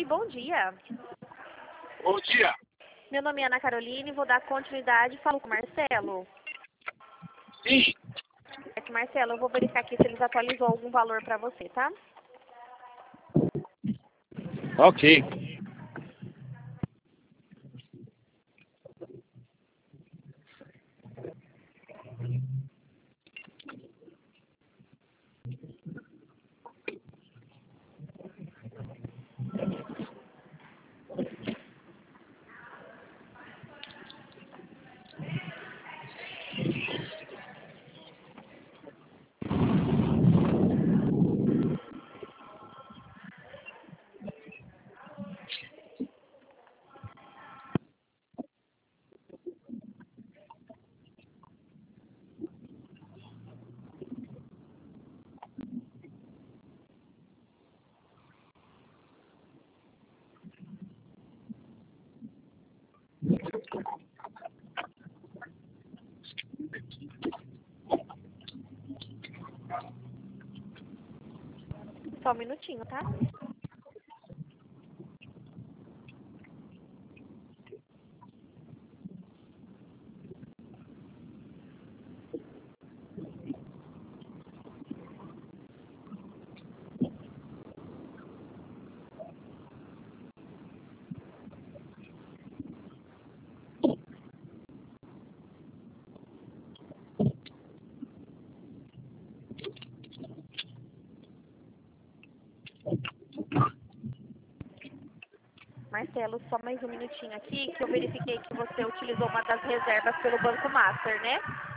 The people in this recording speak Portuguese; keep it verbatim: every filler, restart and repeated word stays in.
bom dia. Bom dia. Meu nome é Ana Carolina e vou dar continuidade. Falo com o Marcelo. Sim. É que, Marcelo, eu vou verificar aqui se eles atualizou algum valor para você, tá? Ok. Só um minutinho, tá? Marcelo, só mais um minutinho aqui, que eu verifiquei que você utilizou uma das reservas pelo Banco Master, né?